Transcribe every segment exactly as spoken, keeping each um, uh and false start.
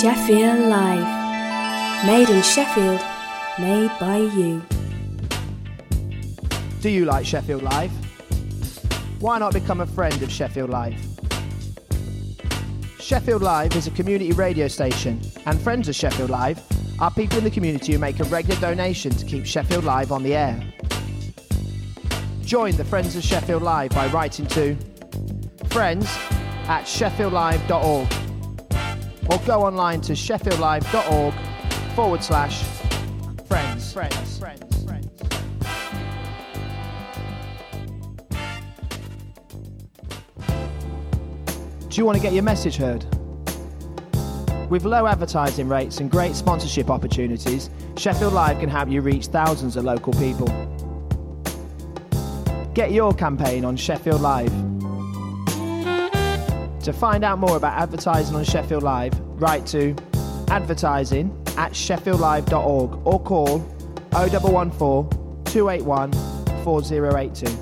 Sheffield Live. Made in Sheffield, made by you. Do you like Sheffield Live? Why not become a friend of Sheffield Live? Sheffield Live is a community radio station, and friends of Sheffield Live are people in the community who make a regular donation to keep Sheffield Live on the air. Join the Friends of Sheffield Live by writing to friends at sheffield live dot org or go online to sheffield live dot org forward slash friends. Friends. Friends. Friends. Do you want to get your message heard? With low advertising rates and great sponsorship opportunities, Sheffield Live can help you reach thousands of local people. Get your campaign on Sheffield Live. To find out more about advertising on Sheffield Live, write to advertising at sheffield live dot org or call oh one one four, two eight one, four oh eight two.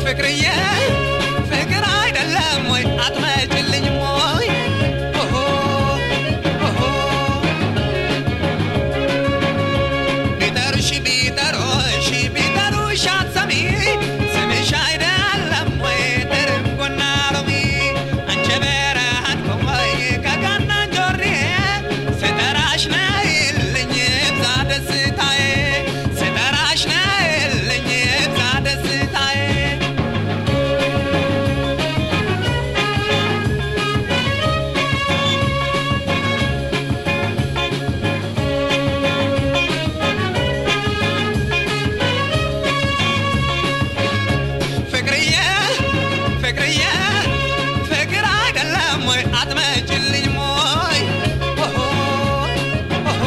ፍቅርዬ ፍቅር አይደለም ወይ አትመጭልኝም ወይ ኦሆ ኦሆ ቢጠሩሽ ቢጠሩሽ ቢጠሩሽ አትሰሚ ስምሽ አይደለም ወይ ትርንጎና ሎሚ አንቺ በረሃን ቆይ ከጋና ጆሬ ስጠራሽ ነይልኝ ብዛ ደስታዬ ስጠራሽ ነይልኝ ብዛ ደስታዬ ፍቅርዬ ፍቅርዬ ፍቅር አይደለም ወይ አትመጭልኝም ወይ ኦሆ ኦሆ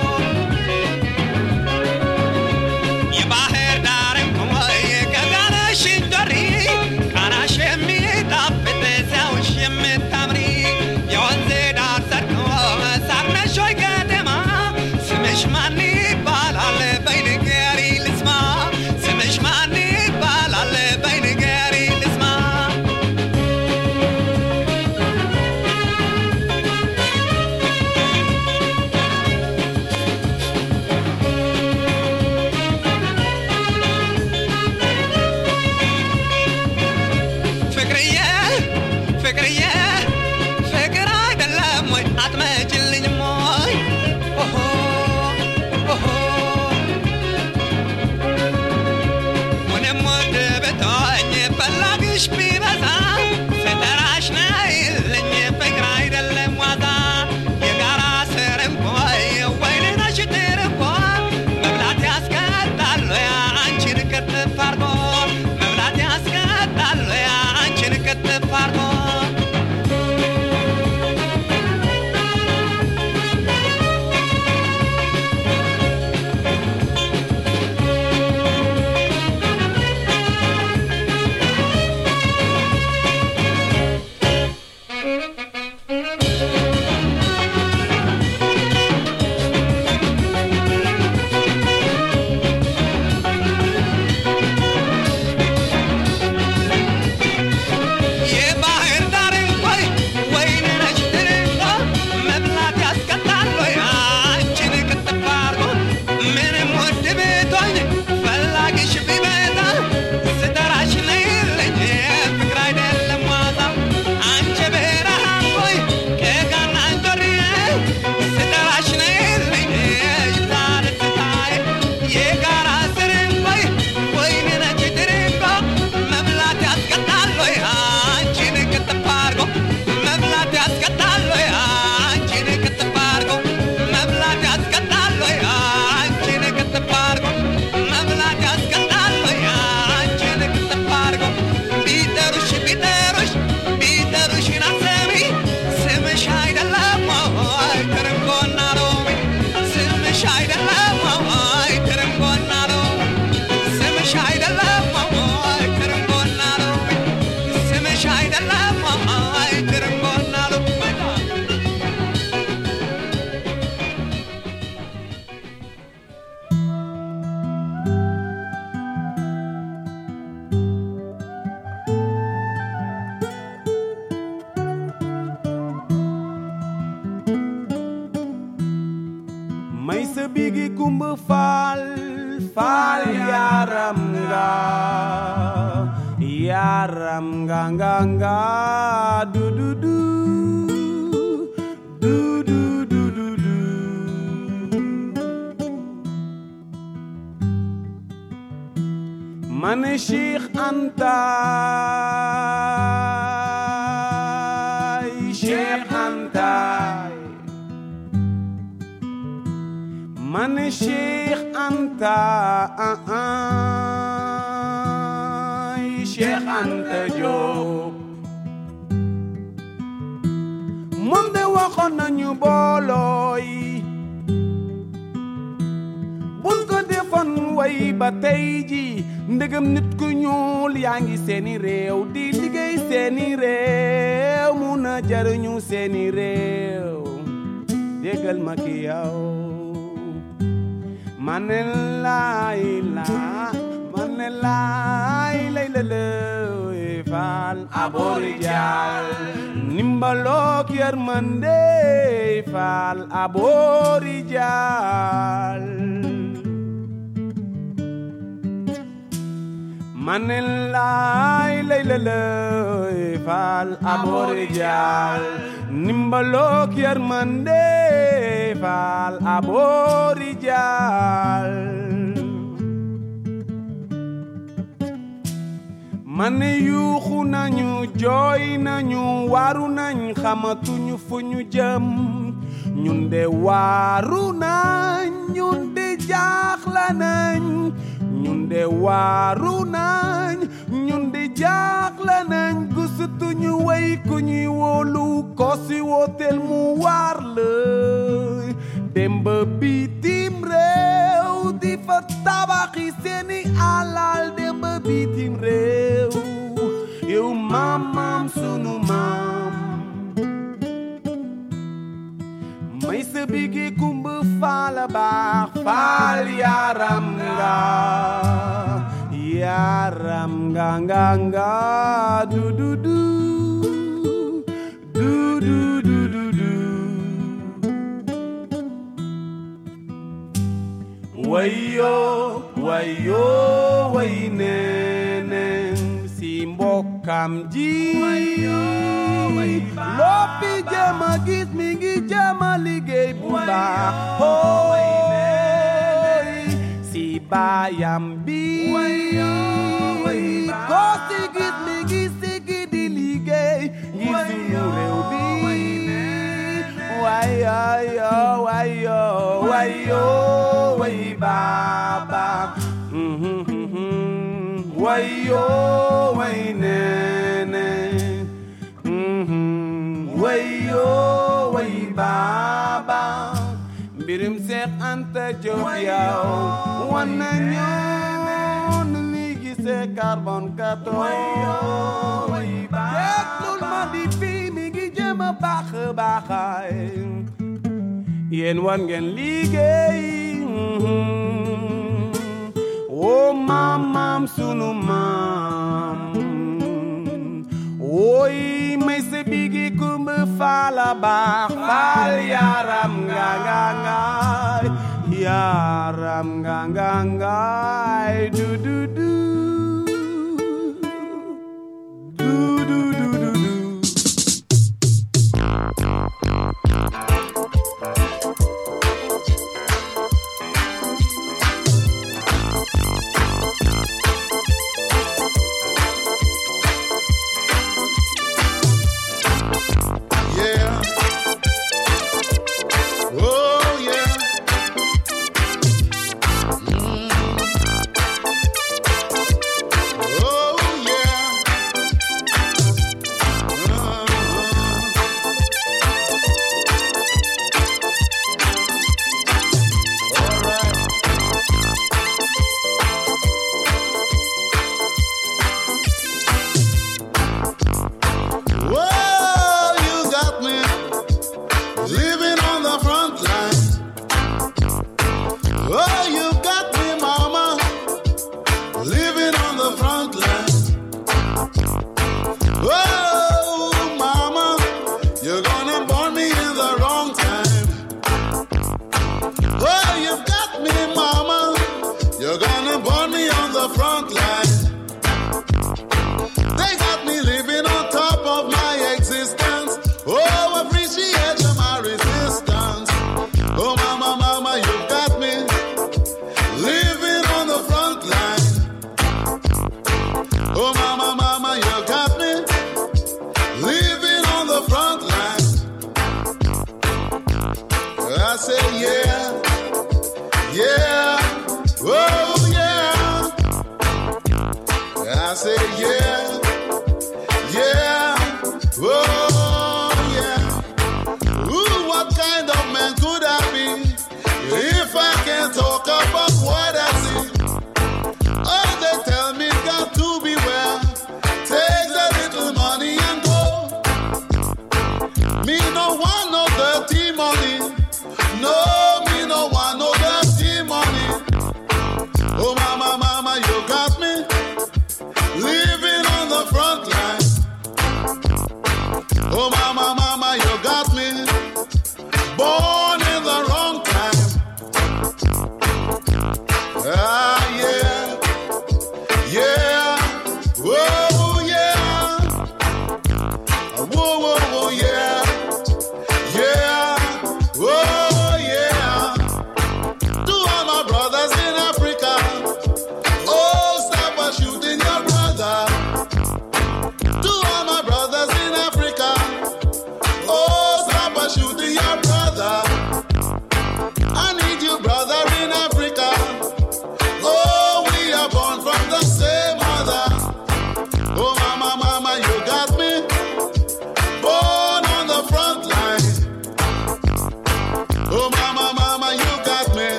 የባህር ዳርም ቆይ ከጋነሽ እንጆሪ ቃናሽ የሚጣፍጥ ሰውሽ የምታምሪ የወንዝ ዳር ሰርቶ ሳርነሽ ወይ ከተማ ስምሽ ማን ይባላል በይ ንገሪ ልስማ ስምሽ ማን ይባላል በይ ንገሪ ልስማ ፍቅርዬ ፍቅርዬ ፍቅር አይደለም ወይ አትመጭልኝም ወይ ኦሆ ኦሆ ምንም ወድ ብትሆኝ ፈላጊሽ ቢበዛ ስጠራሽ ነይልኝ ፍቅር አይደለም ዋዛ የጋራ ስርም ቆይ ወይን ነሽ ትርፎ መብላት ያስቀጣል ወይ አንቺን ክትፍ አርጎ መብላት ያስቀጣል ወይ አንቺን ክትፍ አርጎ የባህር ዳርን ቆይ ወይን ነሽ ትርንጎ መብላት ያስቀጣል ወይ አንቺን ክትፍ አርጎ ምንም ውድ ብትሆኝ ፈላጊሽ ቢበዛ ስጠራሽ ነይልኝ ፍቅር አይደለም ዋዛ አንቺ ብርሃን ቆይ ከጋና እንጆሪ ስጠራሽ ነይልኝ ይብዛ ደስታዬ የጋራ ስርን ቆይ ወይን ነሽ ትርንጎ መብላት ያስቀጣል ወይ አንቺን ክትፍ አርጎ መብላት ያስቀጣል ወይ አንቺን ክትፍ አርጎ መብላት ያስቀጣል ወይ አንቺን ክትፍ አርጎ መብላት ያስቀጣል ወይ አንቺን ክትፍ አርጎ ቢጠሩሽ ቢጠሩሽ ቢጠሩሽን አትሰሚ ስምሽ አይደለም ወይ ትርንጎና ሎሚ ስምሽ አይደለም ወይ ትርንጎና ሎሚ ስምሽ አይደለም ወይ ትርንጎና ሎሚ ስምሽ አይደለም ወይ ትርንጎና ሎሚ may sa bigi kumba fal fal yaram nga yaram nga nga nga du du du du du du du du man Sheikh Anta Sheikh Anta man Sheikh Anta ah ah Sheikh Anta Diop moom de waxoon nañu boolooy buñ ko defoon way ba tey ji ndegam nit ku ñuul yaa ngi seeni réew di liggéey seeni réew mun a jariñu seeni réew déggal ma ki yow manelaila manelaila aborijal nimbalok yermande fal aborijal manelay laylay fal aborijal nimbalok yermande fal aborijal mane yuuxu nañu jooy nañu waaru nañ xamatuñu fu ñu jëm ñun de waaru nañ ñun de jaaxle nañ ñun de waaru nañ ñun de jaaxle nañ gisutuñu way ku ñuy wóolu ko si wooteel mu waar la demb bitim réew di fa tabaxi seeni alal demb bitim réew yow maam maam sunu maam may sa bigi kumba faala baax faal yaram nga yaram nga nga nga du du du du du du du du wayo wayo way neneen si mbokkam ji loo fi jëm a gis mi ngi jëm a liggéey bu baax hooy si baayam bi ko si gis mi ngi sigi di liggéey ngir sunu réew bi wayo wayo wayo way baba wayo way nene wayo way baba mbirum Seex Anta Jóob yow wan nañu nu ñuy gisee carbone quatorze déglul ma di fii mi ngi jëm a baax baaxaay yéen wan ngeen liggéey oh maam maam sunu maam woy may sa bigi kumba faala baax faal yaram nga nga nga yaram nga nga nga du du du du du du du du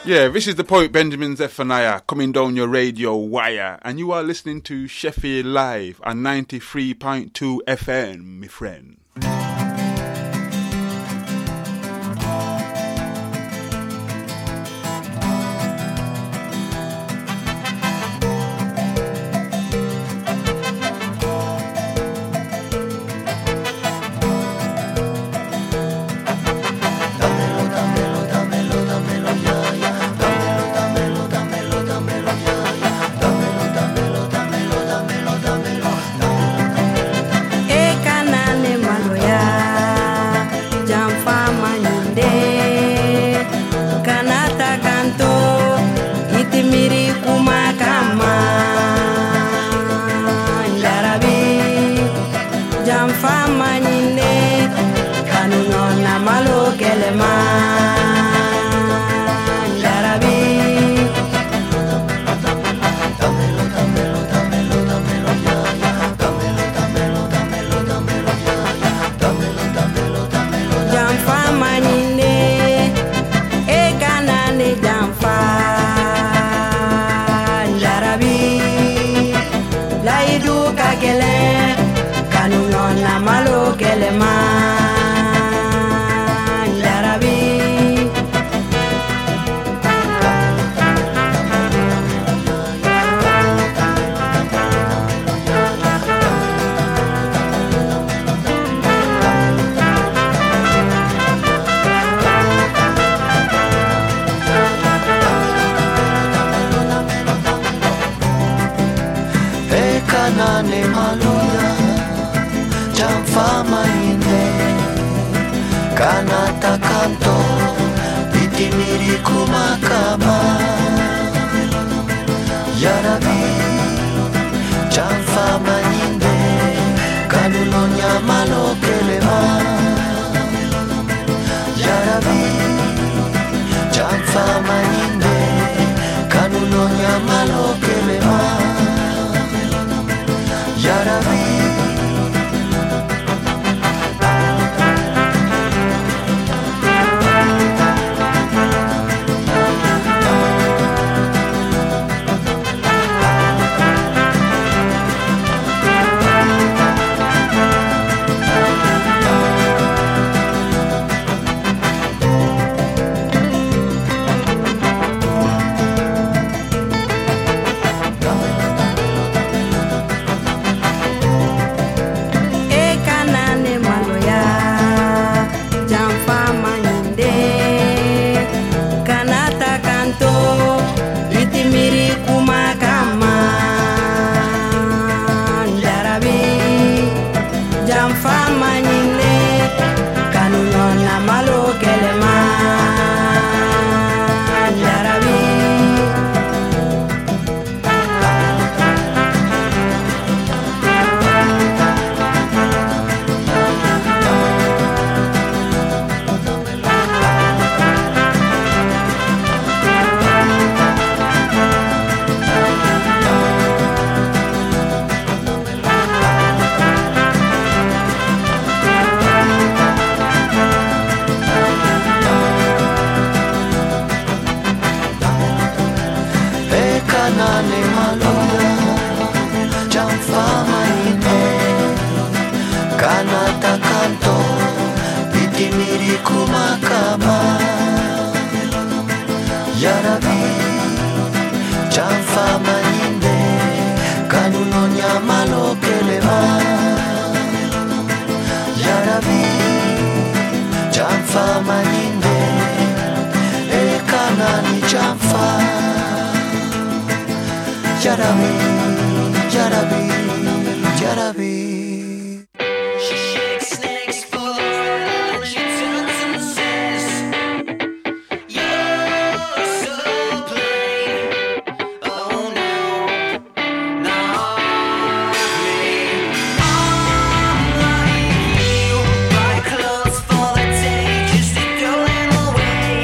Yeah, this is the poet Benjamin Zephaniah coming down your radio wire, and you are listening to Sheffield Live on ninety-three point two F M, my friend.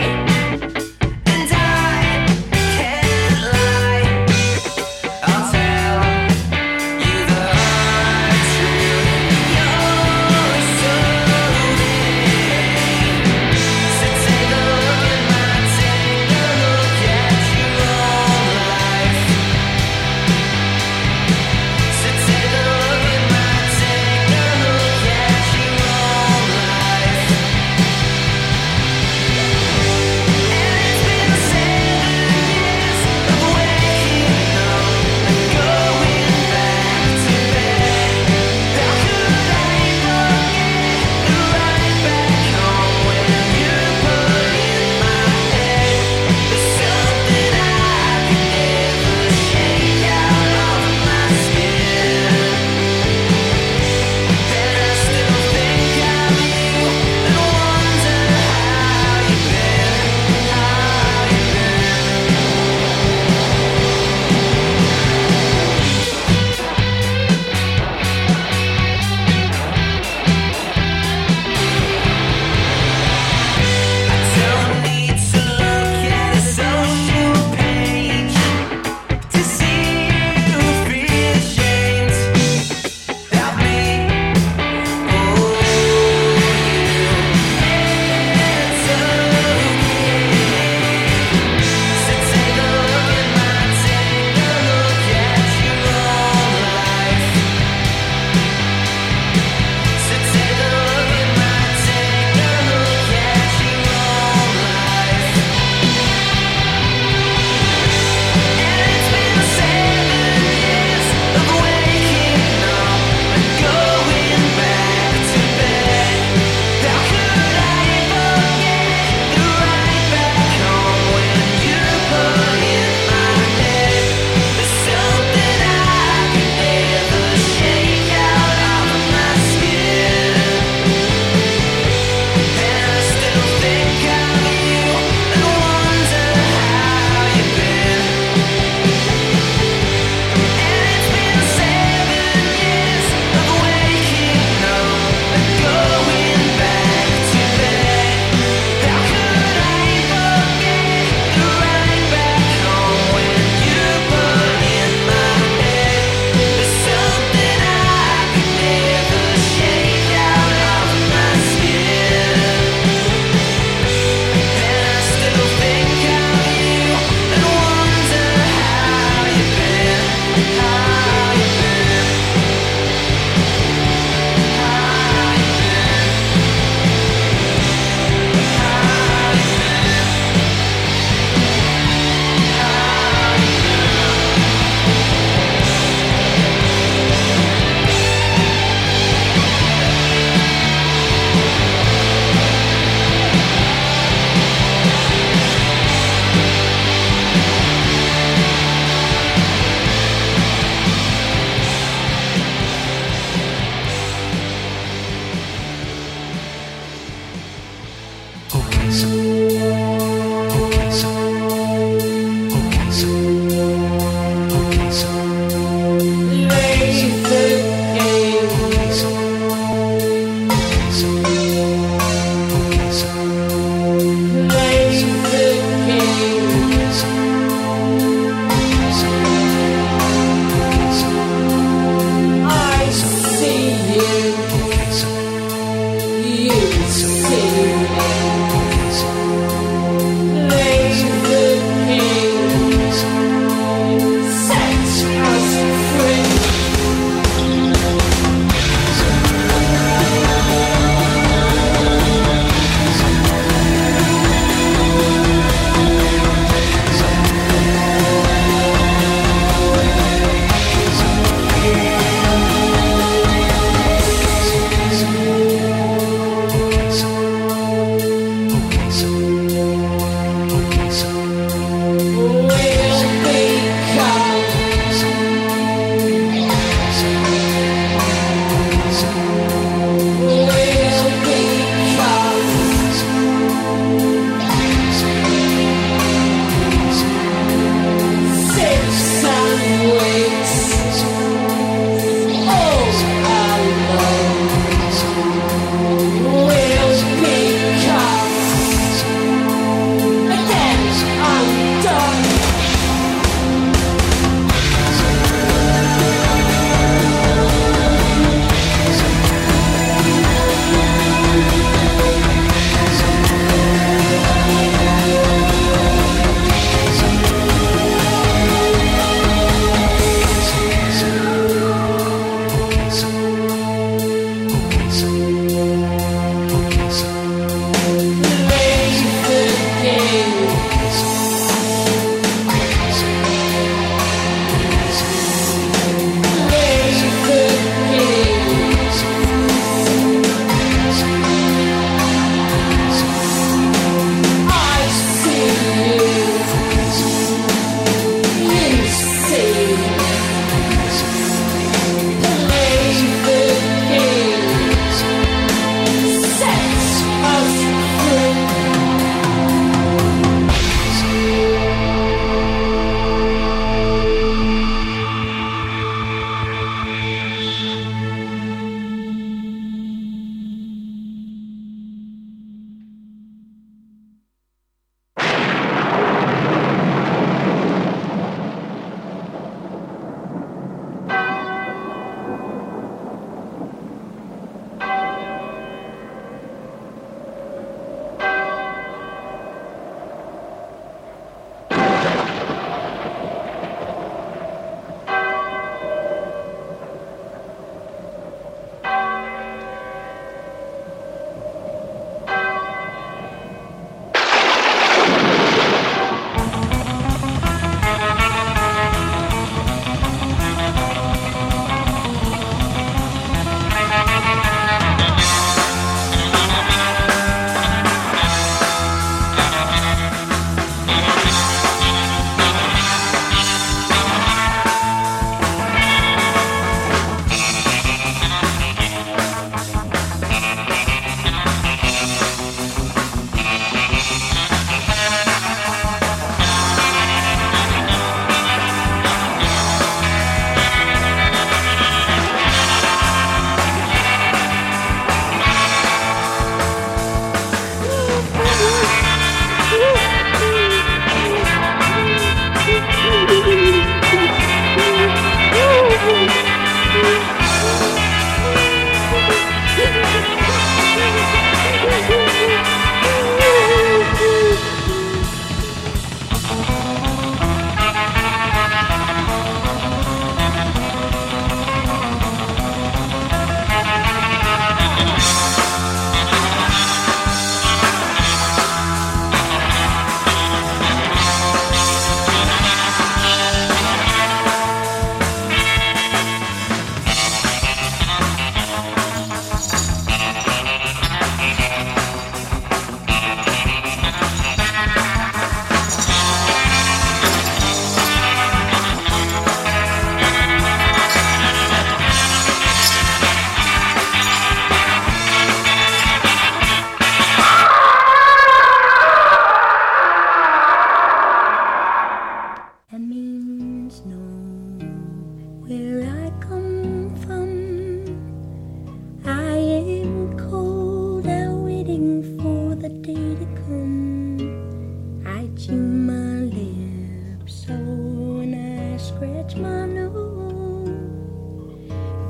I'll tell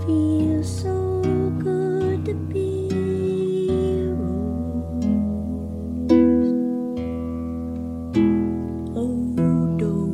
feels so good to be a rose. Oh, don't,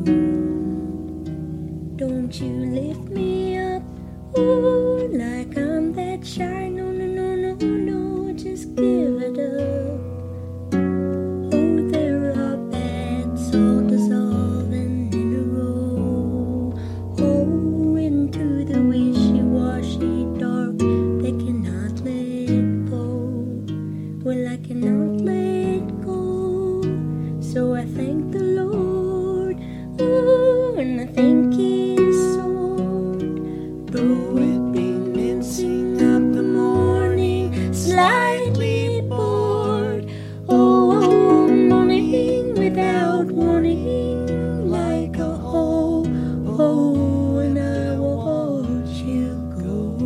don't you lift me up, ooh, like I'm that shy. No, no, no, no, no, just give it up. Oh, there are bad souls dissolving in a row. Oh, into the wishy-washy dark they cannot let go. Well, I cannot let go. So I thank the Lord, ooh, and I thank His sword. Though it be mincing up the morning, slightly bored. Oh, morning without warning, like a hoe. Oh, and I will watch you go.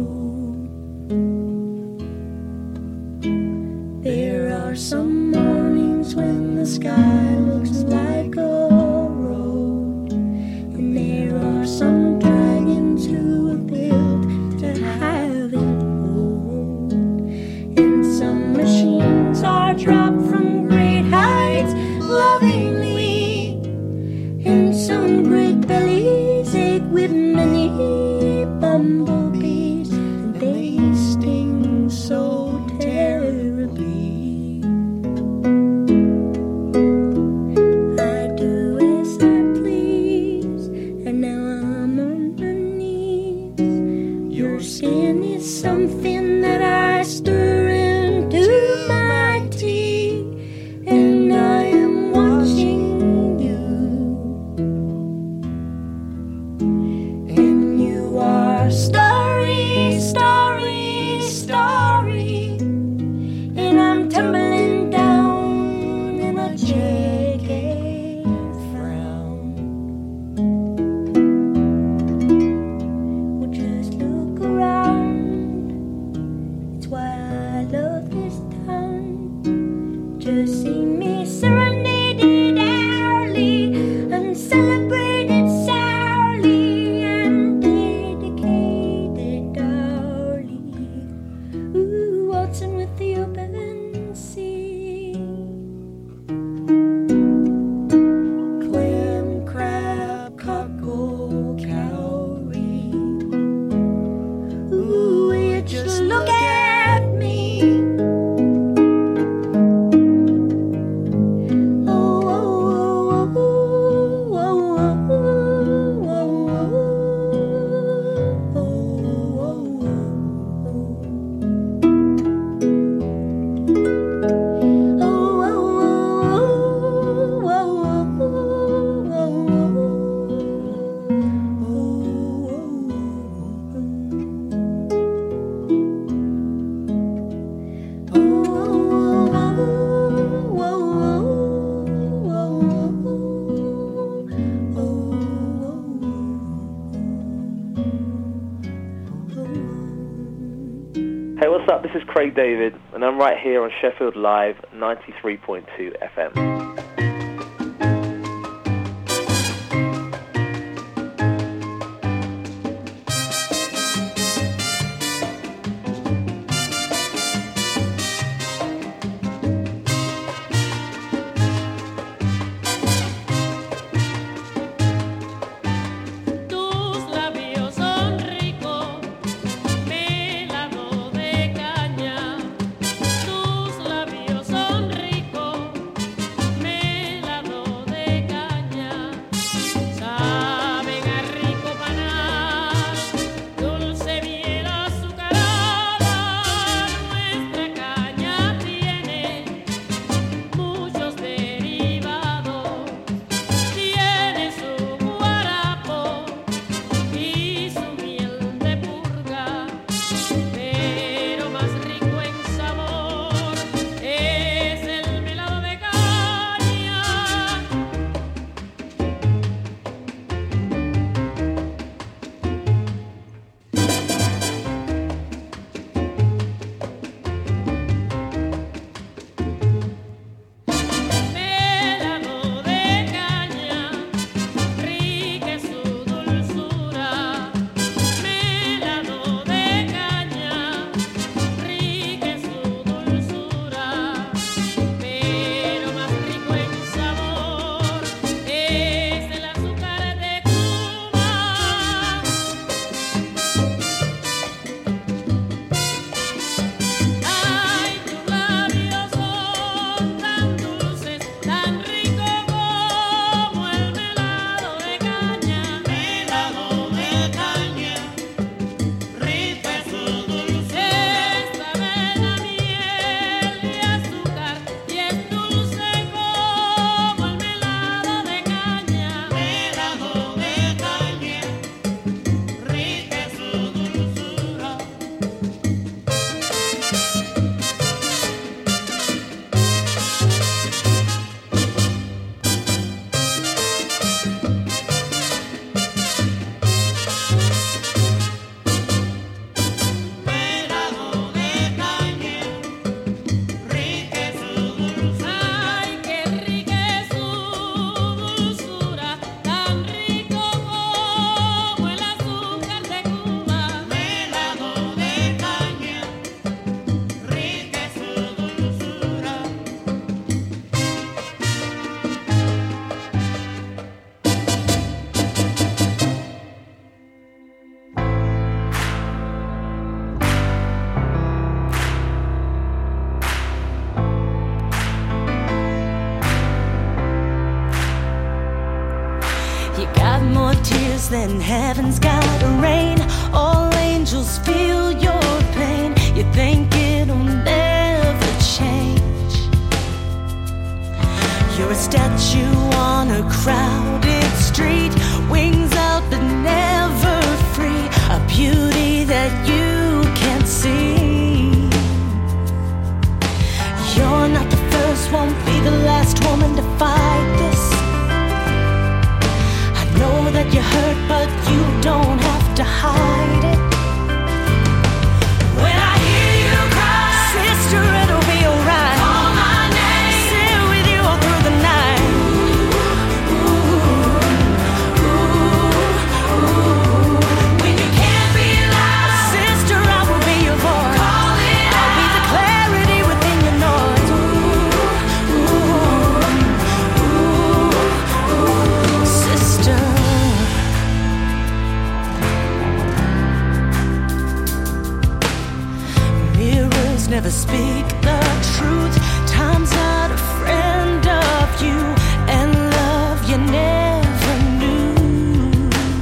There are some mornings when the sky looks like a road, and there are some dragons who are built to have it hold, and some machines are dropped from great heights lovingly, and some great bellies ache with many bumblebees, and they sting so terribly. I do as I please, and now I'm on my knees. Your sin is something that I stir into my tea, and I am watching you, and you are starry, starry, starry, and I'm tumbling down in a jagged frown. Well, just look around, it's why I love this town. Just see me serenaded hourly and celebrated sourly and dedicated hourly. Ooh, waltzing with the open sea. Clam, crab, cockle, cowrie. Ooh, you just look at me. Oh, oh, oh, oh, oh, oh, oh, Hey, what's up? This is Craig David, and I'm right here on Sheffield Live ninety-three point two F M. Tus labios son ricos, melado de caña. Tus labios son ricos, then heaven's gotta rain. All angels feel your pain. You think it'll never change. You're a statue on a crowded street, wings out but never free, a beauty that you can't see. You're not the first, won't be the last woman to fight this. I know that you're hurt, but you don't have to hide it. When I hear you cry, sister, it'll be alright. Call my name, sit with you all through the night. Ooh, ooh, ooh, ooh. When you can't be loud, sister, I will be your voice. Call it out. I'll be the clarity within your noise. Ooh, ooh, ooh, ooh. Sister. Mirrors never speak the truth. Time's not a friend of you, and love you never knew.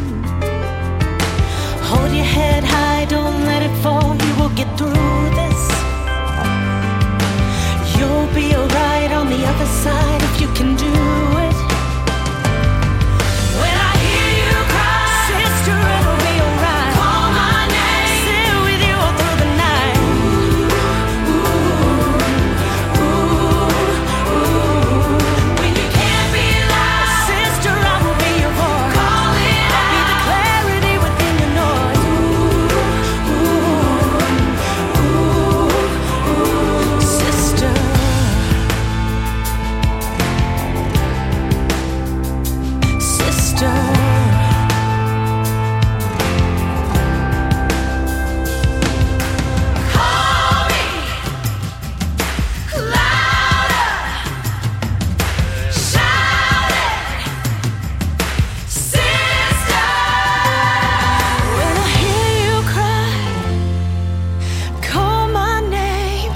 Hold your head high, don't let it fall. You will get through this. You'll be alright on the other side if you can do it. When I hear you cry, sister, it'll be alright. Call my name, sit with you all through the night. Ooh, ooh, ooh. When you can't be loud, sister, I will be your voice. Call it out. I'll be the clarity within your noise. Ooh, ooh, ooh, sister. Sister. Call me louder, shout it, sister. When I hear you cry, call my name.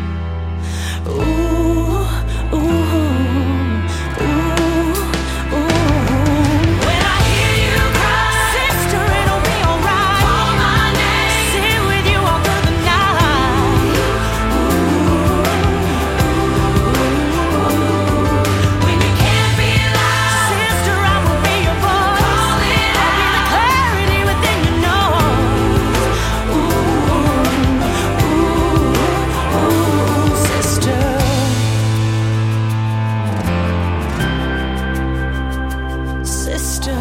Ooh, ooh, ooh, ooh. When I hear you cry, sister, it'll be alright. Call my name, sit with you all through the night. When you can't be loud, sister, I will be your voice. Call it out. I'll be the clarity within your nose. Ooh, ooh, ooh, sister. Sister.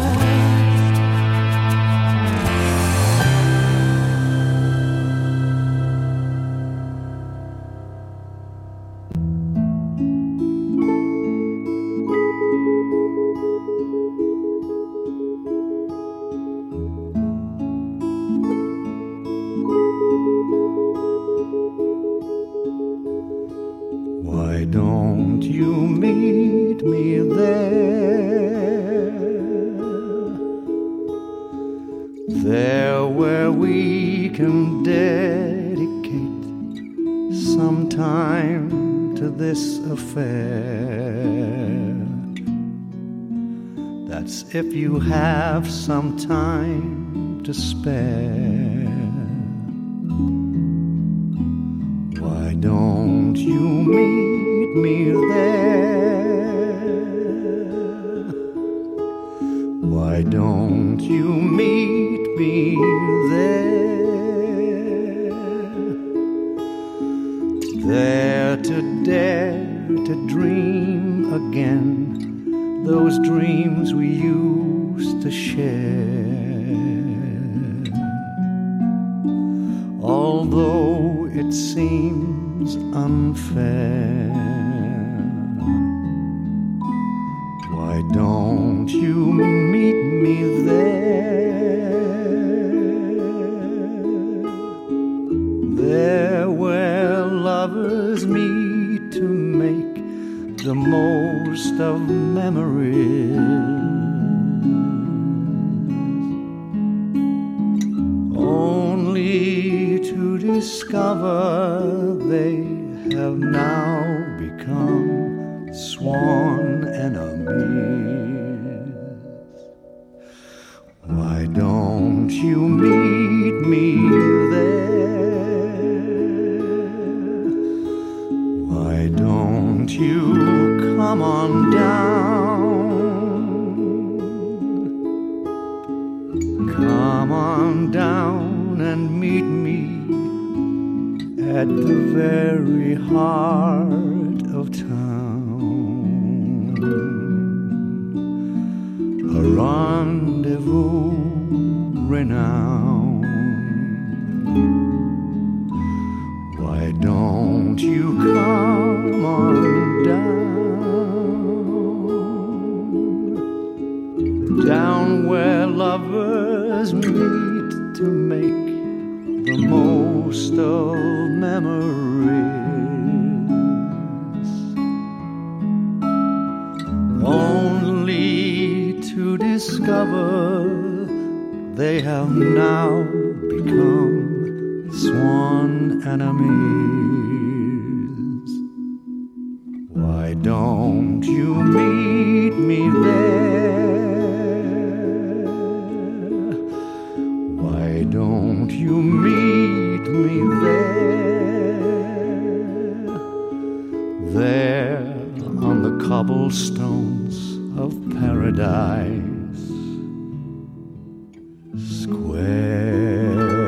Why don't you meet me there? There where we can dedicate some time to this affair. That's if you have some time to spare. Why don't you meet me there? Why don't you meet me there? There to dare to dream again those dreams we used to share. Although it seems unfair, why don't you meet me there? There where lovers meet to make the most of memories, only to discover they have now become sworn enemies. Why you meet me there? Why don't you come on down? Come on down and meet me at the very heart of town. A rendezvous renowned. Why don't you come on down? Down where lovers meet to make the most of memories, only to discover they have now become sworn enemies. Why don't you meet me there? Why don't you meet me there? There on the cobblestones of Paradise Square.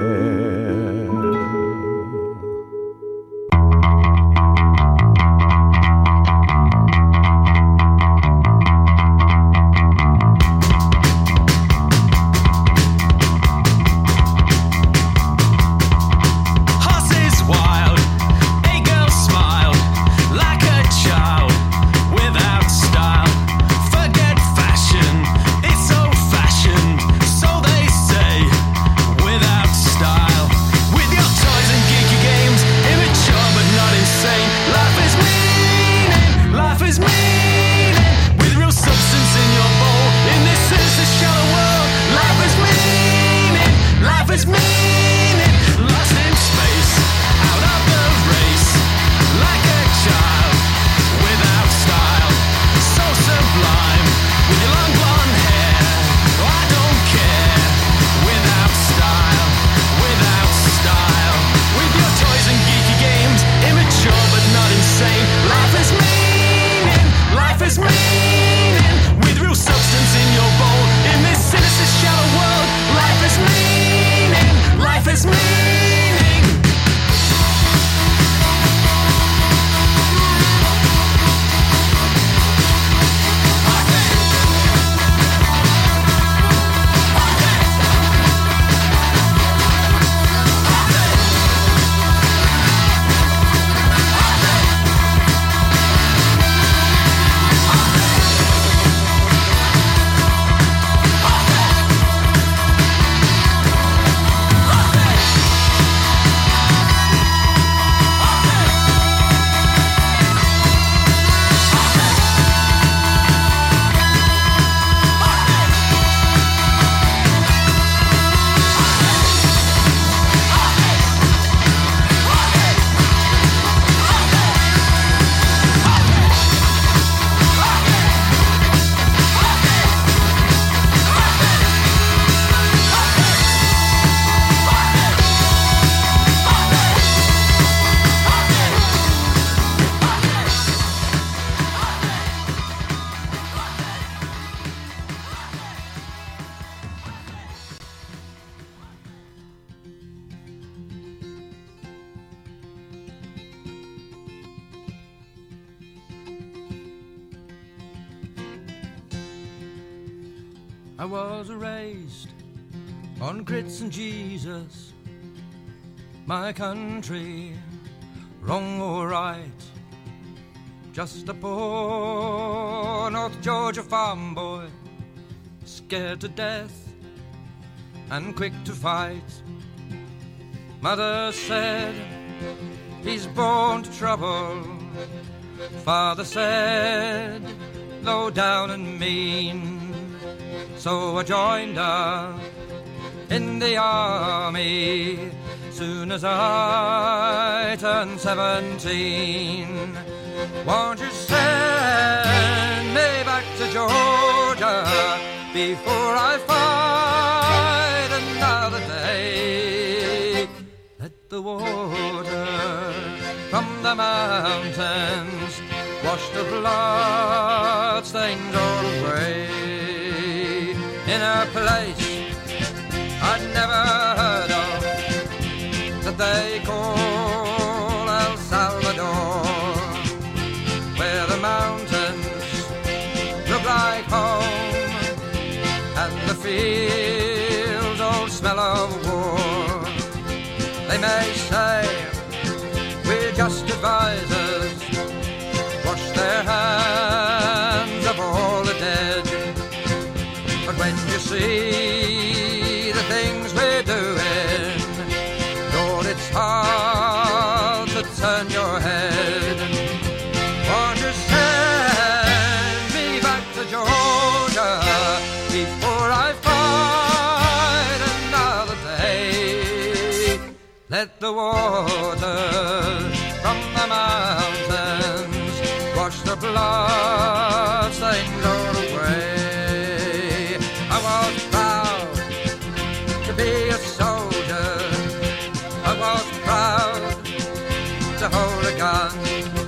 I was raised on grits and Jesus, my country, wrong or right. Just a poor North Georgia farm boy, scared to death and quick to fight. Mother said, he's born to trouble. Father said, low down and mean. So I joined up in the army soon as I turned seventeen. Won't you send me back to Georgia before I fight another another day. Let the water from the mountains wash the blood stains all away. In a place I'd never heard of that they call El Salvador, where the mountains look like home and the fields all smell of war. They may say we're just advisors, wash their hands of all the dead. But when you see the things we're doing, Lord, it's hard to turn your head. Won't you send me back to Georgia before I fight another day? Let the water from the mountains wash the blood stains all away. I was proud to be a soldier. I was proud to hold a gun.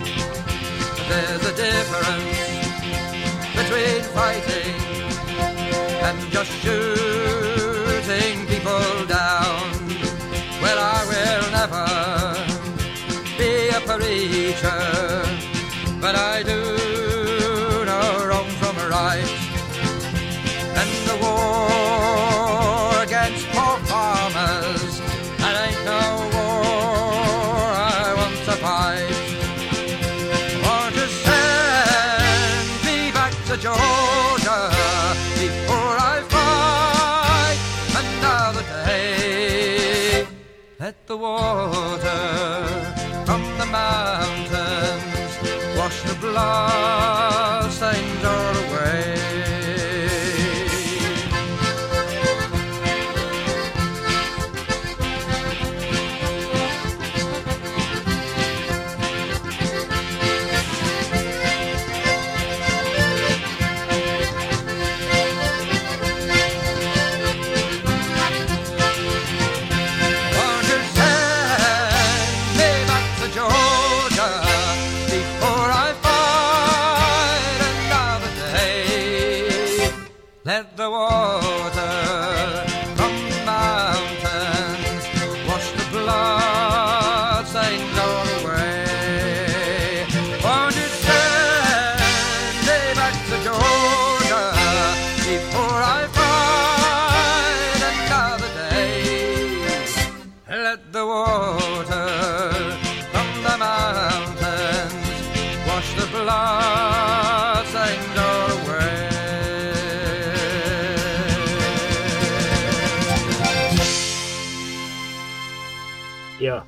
There's a difference between fighting and just shooting people down. Well, I will never be a preacher, but I do know wrong from right. And the war against poor farmers, that ain't no war I want to fight. Want to send me back to Georgia before I fight another day. Let the water from the mountains wash the blood stains all away. Let the water from the mountains wash the blood stains all away. Won't you send me back to Georgia before I fight another day? Let the water from the mountains wash the blood stains all away. Yeah.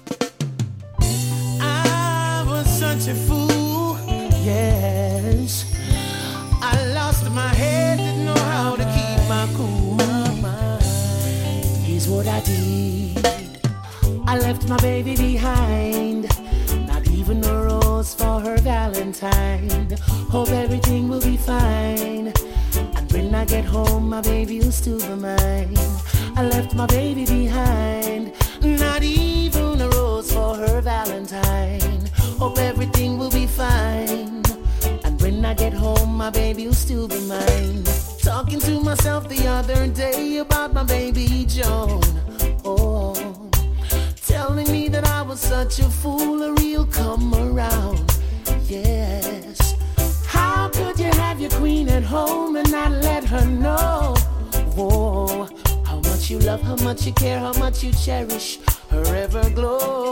I was such a fool, yes. I lost my head, didn't know how to keep my cool. Here's what I did. I left my baby behind, not even a rose for her Valentine. Hope everything will be fine, and when I get home my baby will still be mine. I left my baby behind, not even a rose for her Valentine. Hope everything will be fine, and when I get home my baby will still be mine. Talking to myself the other day about my baby Joan, oh, telling me that I was such a fool, a real come around, yes. How could you have your queen at home and not let her know, whoa, how much you love, how much you care, how much you cherish her everglow.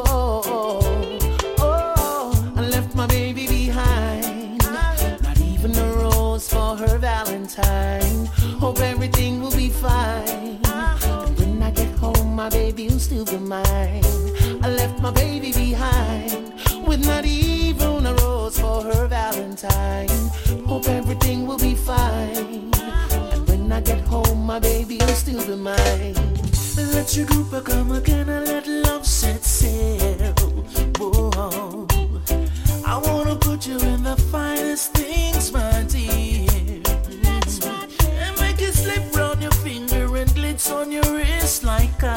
Oh, I left my baby behind, not even a rose for her Valentine. Hope everything will be fine, and when I get home my baby will still be mine. I left my baby behind with not even a rose for her Valentine. Hope everything will be fine, and when I get home my baby will still be mine. Let your group come again and let love set sail. Whoa. I wanna put you in the finest things, my dear. That's right. And make it slip round your finger and glitz on your wrist like I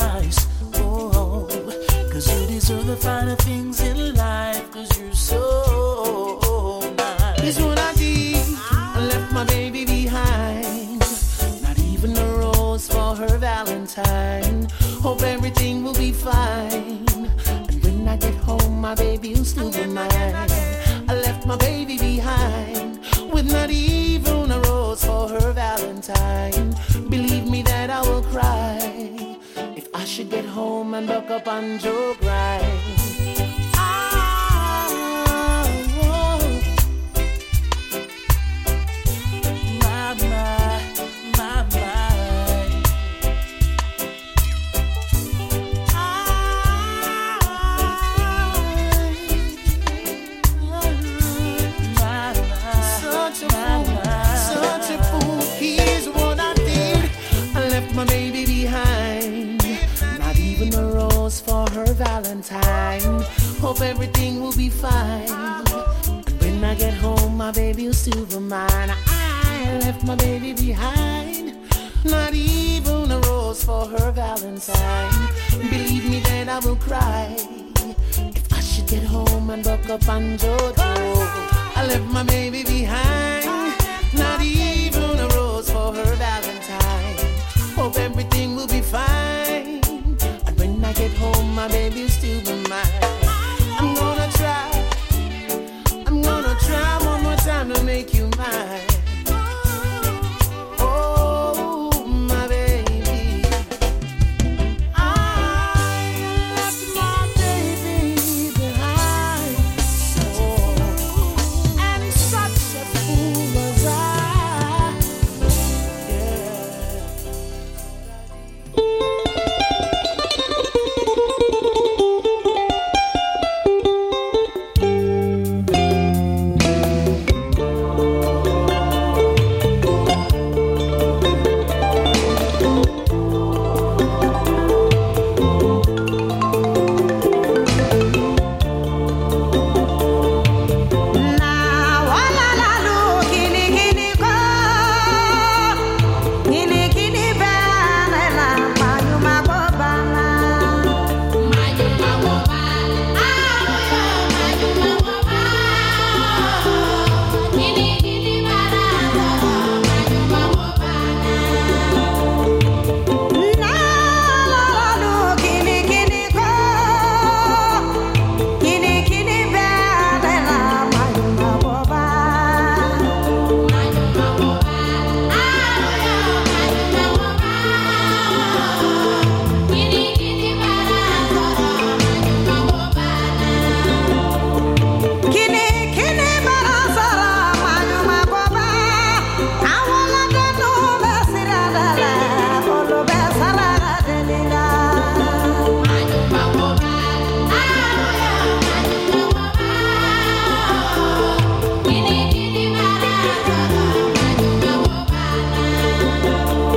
Cause you deserve the finer things in life, cause you're so nice. Here's what I did, I left my baby behind, not even a rose for her Valentine. Hope everything will be fine, and when I get home my baby will still be mine. I left my baby behind, with not even a rose for her Valentine. Believe me that I will cry if I should get home and buck up on Joe Grind. Valentine, hope everything will be fine. And when I get home, my baby will still be mine. I left my baby behind, not even a rose for her Valentine. Believe me that I will cry if I should get home and buck up on Jojo. I left my baby behind, not even a rose for her Valentine. Hope everything will be fine. When I get home, my baby will still be mine. I'm gonna try, I'm gonna try one more time to make you mine. Oh, my baby, I left my baby behind. Oh, and such a fool was I.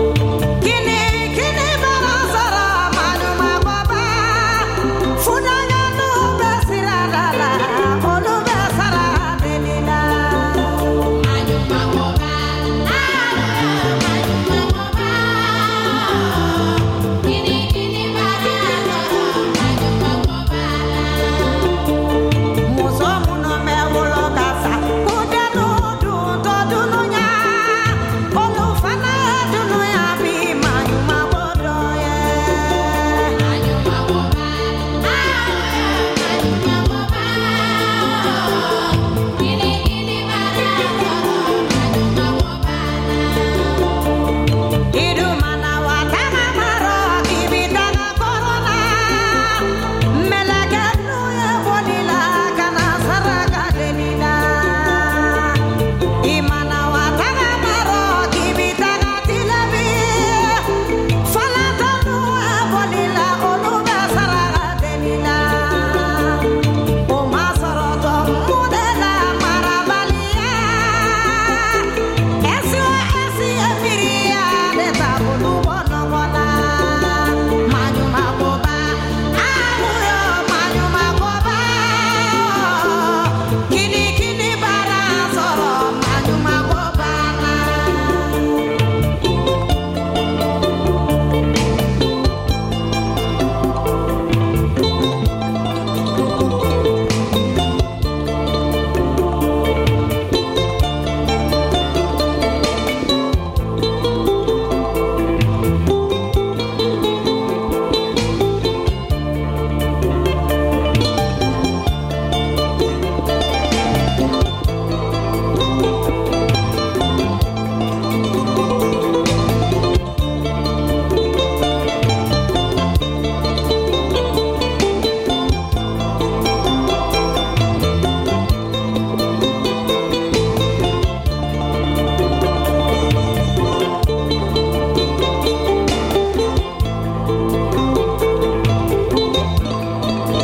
For now